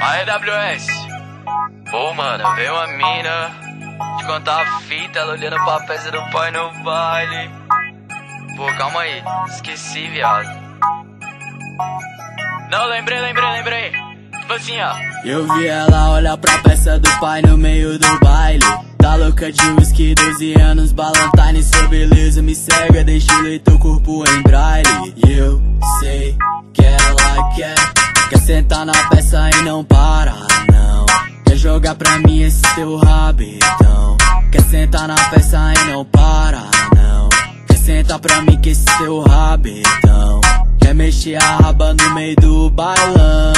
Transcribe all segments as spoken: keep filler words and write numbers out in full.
Aí, W S. Pô, mano, veio uma mina de contar a fita, ela olhando pra peça do pai no baile. Pô, calma aí, esqueci, viado. Não, lembrei, lembrei, lembrei. Tipo assim, ó. Eu vi ela olhar pra peça do pai no meio do baile. Tá louca de whisky, doze anos, Valentine, sua beleza me cega, deixa ler teu corpo em braille. E eu sei que ela quer, quer sentar na peça e não para, não. Quer jogar pra mim esse teu rabetão. Quer sentar na peça e não para, não. Quer sentar pra mim que esse teu rabetão. Quer mexer a raba no meio do bailão.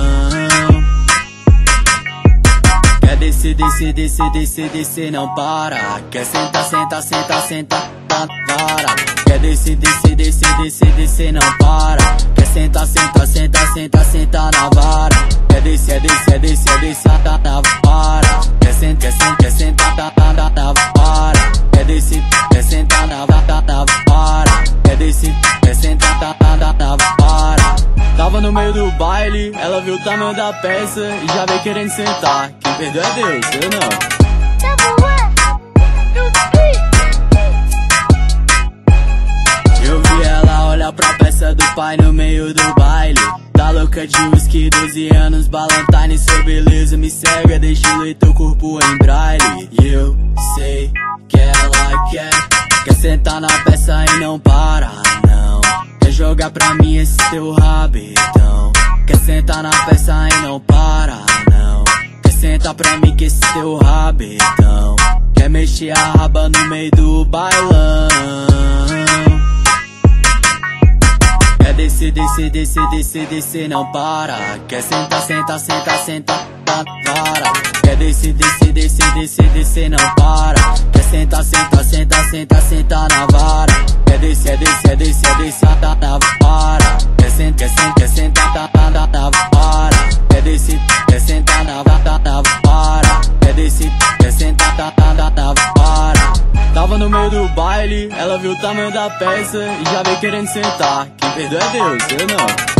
Quer descer, descer, descer, descer, descer, não para. Quer sentar, sentar, sentar, sentar na vara. Quer descer, descer, descer, descer, descer, não para. Quer sentar, sentar, sentar, sentar, sentar na vara. Quer descer, descer, descer, descer na vara. Quer sentar, quer sentar, quer sentar na, na, na vara. Quer descer, quer sentar na, na, na vara. Quer descer, quer sentar na, na, na vara. Tava no meio do baile, ela viu o tamanho da peça e já veio querendo sentar. Quem perdeu é Deus, eu não. Eu vi ela olhar pra peça do pai no meio do baile. Tá louca de whisky, doze anos, Valentine, sua beleza me cega, deixa ler teu corpo em braille. E eu sei que ela quer, quer sentar na peça e não para, não. Quer jogar pra mim esse teu rabetão. Quer sentar na peça e não para, não. Quer sentar pra mim que esse teu rabetão. Quer mexer a raba no meio do bailão. Quer descer, descer, descer, descer, descer, não para. Quer sentar, sentar, sentar, sentar na vara. Quer descer, descer, descer, descer, descer, não para. Quer sentar, sentar, sentar, sentar, sentar na vara. Quer descer, descer, descer, descer na, na vara. Quer sentar, quer sentar, quer sentar na, na, na vara. Quer descer, quer sentar na, na, na vara. Quer descer, quer sentar na, na, na vara. Tava no meio do baile, ela viu o tamanho da peça e já veio querendo sentar. Quem perdeu é Deus, eu não.